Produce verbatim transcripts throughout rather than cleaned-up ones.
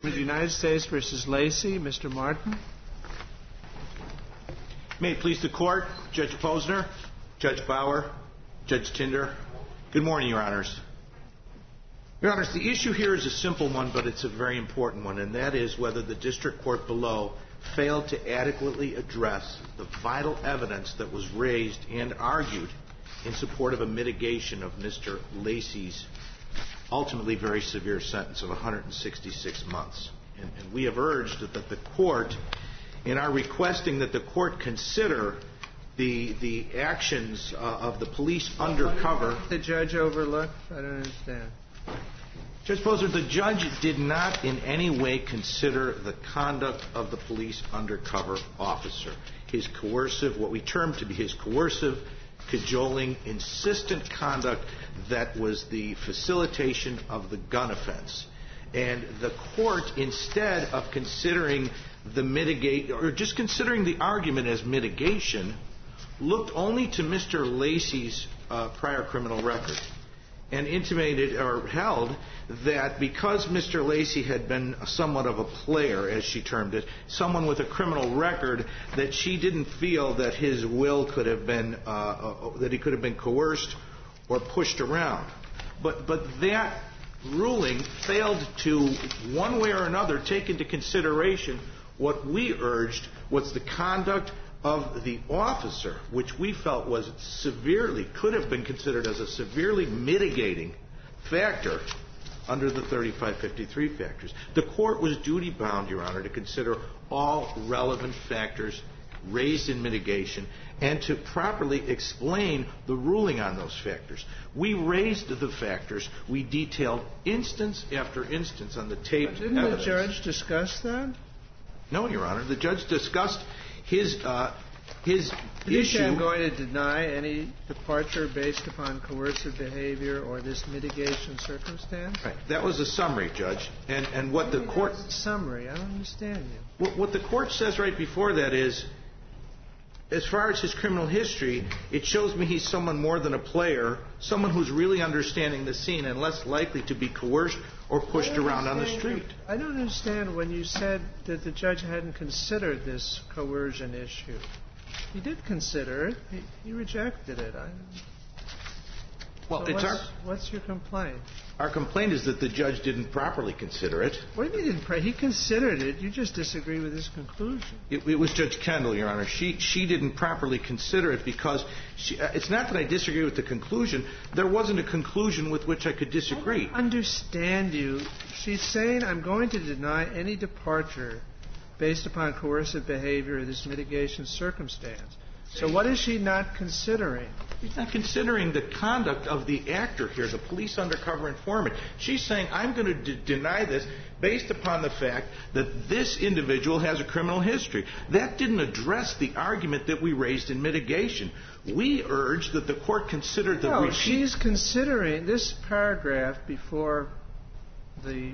United States versus Lacy, Mister Martin. May it please the Court, Judge Posner, Judge Bauer, Judge Tinder. Good morning, Your Honors. Your Honors, the issue here is a simple one, but it's a very important one, and that is whether the district court below failed to adequately address the vital evidence that was raised and argued in support of a mitigation of Mister Lacy's ultimately very severe sentence of one hundred sixty-six months. And, and we have urged that the court, in our requesting that the court consider the the actions uh, of the police undercover. The judge overlooked? I don't understand. Judge Posner, the judge did not in any way consider the conduct of the police undercover officer. His coercive, what we term to be his coercive, cajoling, insistent conduct that was the facilitation of the gun offense. And the court, instead of considering the mitigate, or just considering the argument as mitigation, looked only to Mister Lacy's uh, prior criminal record and intimated or held that because Mister Lacy had been somewhat of a player, as she termed it, someone with a criminal record, that she didn't feel that his will could have been, uh, uh, that he could have been coerced or pushed around. But, but that ruling failed to, one way or another, take into consideration what we urged was the conduct of the officer, which we felt was severely, could have been considered as a severely mitigating factor under the thirty-five fifty-three factors. The court was duty-bound, Your Honor, to consider all relevant factors raised in mitigation and to properly explain the ruling on those factors. We raised the factors. We detailed instance after instance on the tape. Didn't evidence. The judge discuss that? No, Your Honor. The judge discussed his uh, his you issue. I'm going to deny any departure based upon coercive behavior or this mitigation circumstance? Right. That was a summary, Judge. And and what the court summary. I don't understand you. What, what the court says right before that is, as far as his criminal history, it shows me he's someone more than a player, someone who's really understanding the scene and less likely to be coerced or pushed around on the street. I don't understand when you said that the judge hadn't considered this coercion issue. He did consider it. He, he rejected it. I, well, so it's what's, our, what's your complaint? Our complaint is that the judge didn't properly consider it. What do you mean didn't pray? He considered it. You just disagree with his conclusion. It, it was Judge Kendall, Your Honor. She she didn't properly consider it because she, uh, it's not that I disagree with the conclusion. There wasn't a conclusion with which I could disagree. I don't understand you. She's saying I'm going to deny any departure based upon coercive behavior or this mitigation circumstance. So what is she not considering? She's not considering the conduct of the actor here, the police undercover informant. She's saying, I'm going to d- deny this based upon the fact that this individual has a criminal history. That didn't address the argument that we raised in mitigation. We urged that the court consider the... No, repeat- she's considering this paragraph before the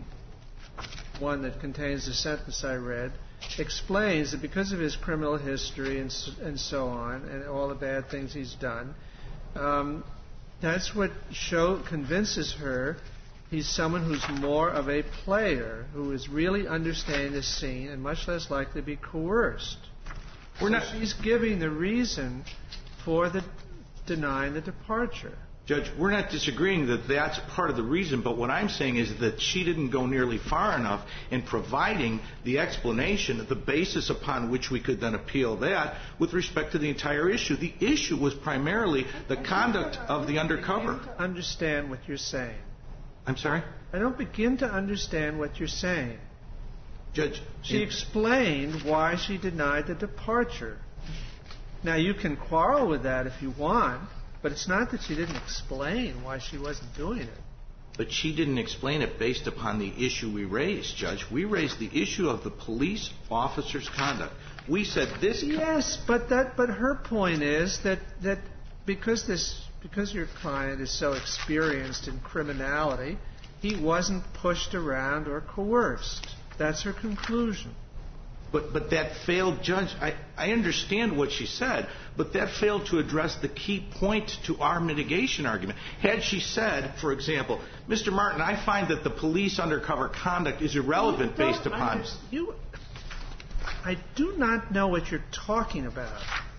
one that contains the sentence I read explains that because of his criminal history and, and so on, and all the bad things he's done, um, that's what show, convinces her he's someone who's more of a player, who is really understanding the scene and much less likely to be coerced. We're so not, she's giving the reason for the denying the departure. Judge, we're not disagreeing that that's part of the reason, but what I'm saying is that she didn't go nearly far enough in providing the explanation, the basis upon which we could then appeal that with respect to the entire issue. The issue was primarily the conduct of the undercover. I don't understand what you're saying. I'm sorry? I don't begin to understand what you're saying. Judge, she in- explained why she denied the departure. Now, you can quarrel with that if you want. But it's not that she didn't explain why she wasn't doing it. But she didn't explain it based upon the issue we raised, Judge. We raised the issue of the police officer's conduct. We said this... Yes, but that. But her point is that, that because this because your client is so experienced in criminality, he wasn't pushed around or coerced. That's her conclusion. But but that failed, Judge, I, I understand what she said, but that failed to address the key point to our mitigation argument. Had she said, for example, Mister Martin, I find that the police undercover conduct is irrelevant you based upon... You, I do not know what you're talking about.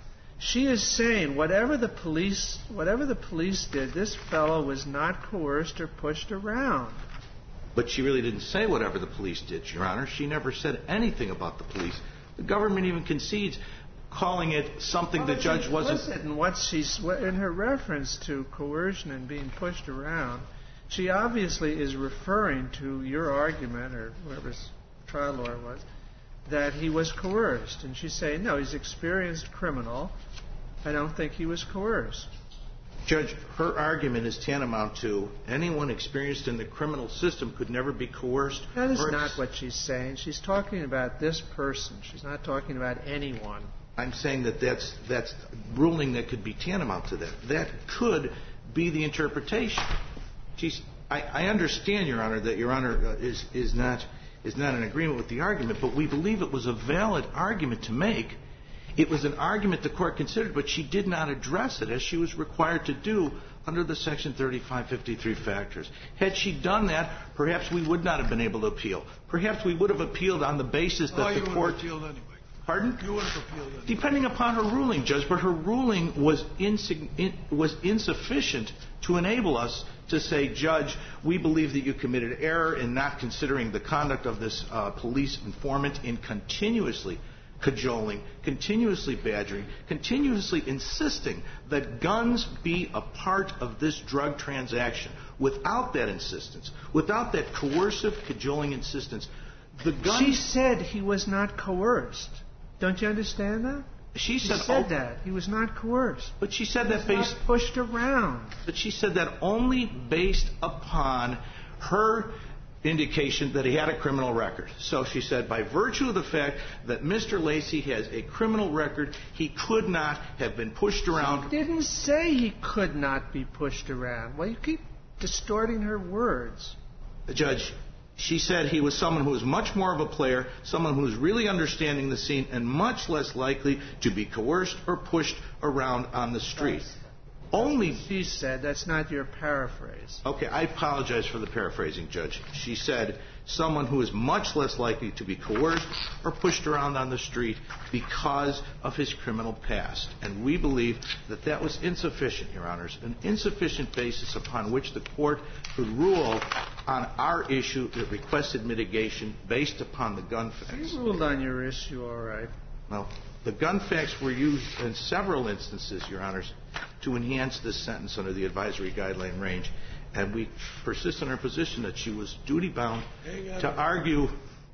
She is saying whatever the police, whatever the police did, this fellow was not coerced or pushed around. But she really didn't say whatever the police did, Your Honor. She never said anything about the police. The government even concedes, calling it something well, the judge wasn't... In what she's in her reference to coercion and being pushed around, she obviously is referring to your argument, or whoever's trial lawyer was, that he was coerced. And she's saying, no, he's an experienced criminal. I don't think he was coerced. Judge, her argument is tantamount to anyone experienced in the criminal system could never be coerced. That is not what she's saying. She's talking about this person. She's not talking about anyone. I'm saying that that's that's ruling that could be tantamount to that. That could be the interpretation. She's, I, I understand, Your Honor, that Your Honor uh, is is not is not in agreement with the argument, but we believe it was a valid argument to make. It was an argument the court considered, but she did not address it as she was required to do under the Section thirty-five fifty-three factors. Had she done that, perhaps we would not have been able to appeal. Perhaps we would have appealed on the basis that oh, the you court... would have appealed anyway. Pardon? You would have appealed anyway. Depending upon her ruling, Judge, but her ruling was, insig- in, was insufficient to enable us to say, Judge, we believe that you committed error in not considering the conduct of this uh, police informant in continuously cajoling, continuously badgering, continuously insisting that guns be a part of this drug transaction. Without that insistence, without that coercive, cajoling insistence, the gun... She said he was not coerced. Don't you understand that? She said, she said oh, that. He was not coerced. But she said that he based... not pushed around. But she said that only based upon her indication that he had a criminal record. So she said, by virtue of the fact that Mister Lacy has a criminal record, he could not have been pushed around. She didn't say he could not be pushed around. Well, you keep distorting her words. Judge, she said he was someone who was much more of a player, someone who was really understanding the scene, and much less likely to be coerced or pushed around on the street. That's Only she said. That's not your paraphrase. Okay, I apologize for the paraphrasing, Judge. She said someone who is much less likely to be coerced or pushed around on the street because of his criminal past. And we believe that that was insufficient, Your Honors, an insufficient basis upon which the court could rule on our issue that requested mitigation based upon the gun facts. You ruled on your issue, all right. Well, the gun facts were used in several instances, Your Honors, to enhance this sentence under the advisory guideline range. And we persist in our position that she was duty-bound to argue,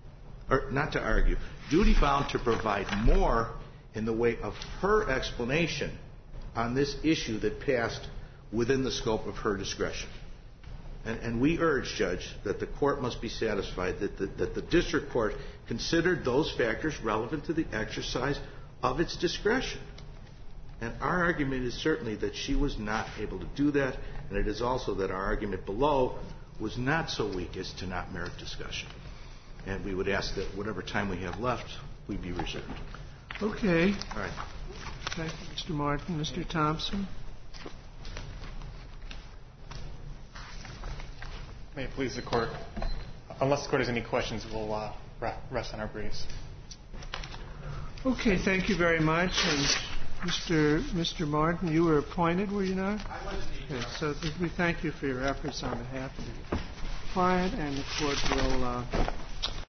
or not to argue, duty-bound to provide more in the way of her explanation on this issue that passed within the scope of her discretion. And, and we urge, Judge, that the court must be satisfied that the, that the district court considered those factors relevant to the exercise of its discretion. And our argument is certainly that she was not able to do that, and it is also that our argument below was not so weak as to not merit discussion. And we would ask that whatever time we have left, we be reserved. Okay. All right. Thank you, Mister Martin. Mister Thompson? May it please the Court. Unless the Court has any questions, we'll uh, rest on our briefs. Okay, thank you very much. And Mister Mister Martin, you were appointed, were you not? I wasn't. Okay, so we thank you for your efforts on behalf of the client, and the Court will... Uh,